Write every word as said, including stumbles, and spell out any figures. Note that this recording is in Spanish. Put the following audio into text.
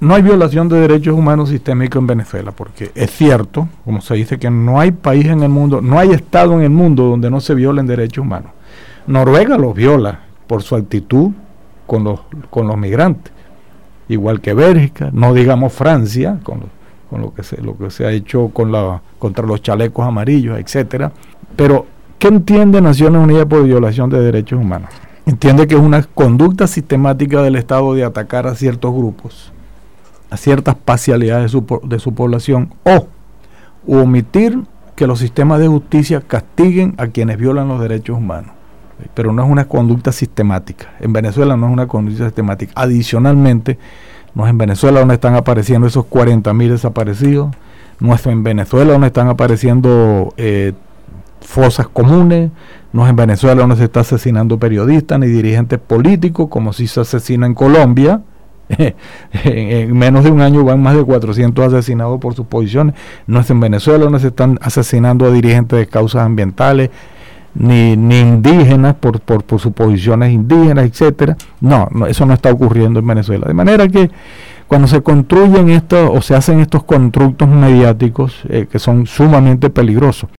no hay violación de derechos humanos sistémica en Venezuela, porque es cierto, como se dice, que no hay país en el mundo, no hay estado en el mundo donde no se violen derechos humanos. Noruega los viola por su actitud con los, con los migrantes, igual que Bélgica, no digamos Francia, con, lo, con lo, que se, lo que se ha hecho con la, contra los chalecos amarillos, etcétera. Pero, ¿qué entiende Naciones Unidas por violación de derechos humanos? Entiende que es una conducta sistemática del Estado de atacar a ciertos grupos, a ciertas parcialidades de su, de su población, o omitir que los sistemas de justicia castiguen a quienes violan los derechos humanos. Pero no es una conducta sistemática. En Venezuela no es una conducta sistemática. Adicionalmente, no es en Venezuela donde están apareciendo esos cuarenta mil desaparecidos, no es en Venezuela donde están apareciendo eh, fosas comunes, no es en Venezuela donde se está asesinando periodistas ni dirigentes políticos, como si se asesina en Colombia. En menos de un año van más de cuatrocientos asesinados por sus posiciones. No es en Venezuela donde se están asesinando a dirigentes de causas ambientales, ni, ni indígenas por, por, por sus posiciones indígenas, etcétera. No, no, eso no está ocurriendo en Venezuela. De manera que cuando se construyen estos o se hacen estos constructos mediáticos eh, que son sumamente peligrosos,